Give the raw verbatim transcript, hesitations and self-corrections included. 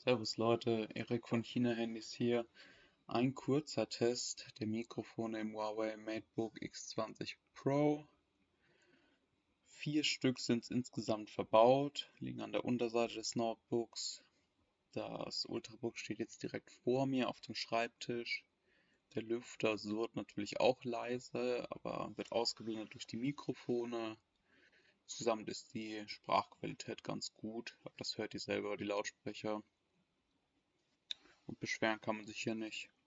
Servus Leute, Erik von China Handys hier. Ein kurzer Test der Mikrofone im Huawei MateBook X zwanzig Pro. Vier Stück sind insgesamt verbaut, liegen an der Unterseite des Notebooks. Das Ultrabook steht jetzt direkt vor mir auf dem Schreibtisch. Der Lüfter surrt natürlich auch leise, aber wird ausgeblendet durch die Mikrofone. Insgesamt ist die Sprachqualität ganz gut, aber das hört ihr selber, die Lautsprecher. Und beschweren kann man sich hier nicht.